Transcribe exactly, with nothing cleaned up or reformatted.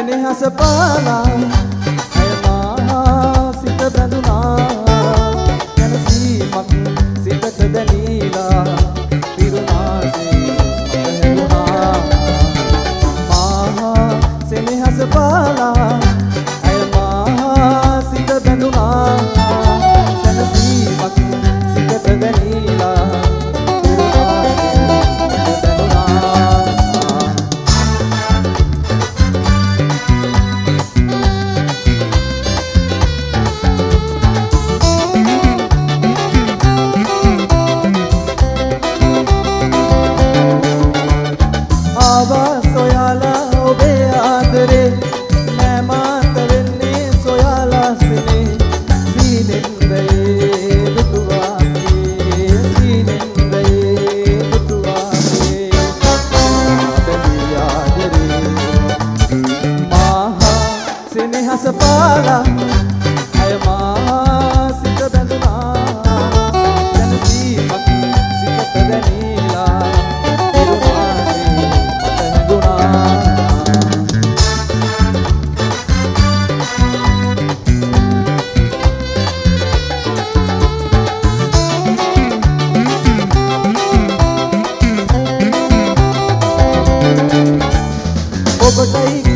සෙනෙහස පාලා අයමා සිත බැඳුනා කැනසීමක් සිතට දැනීලා පිරුණාසේ මතහැරුණා මා සෙනෙහස පාලා අයමා සිත බැඳුනා කැනසීමක් සිතට දැනීලා සෙනෙහස පාලා අයමා සිත බැඳුනා දැනීමක් සිතට දැනීලා පිරුණාසේ මතහැඟුණා ඔබටයි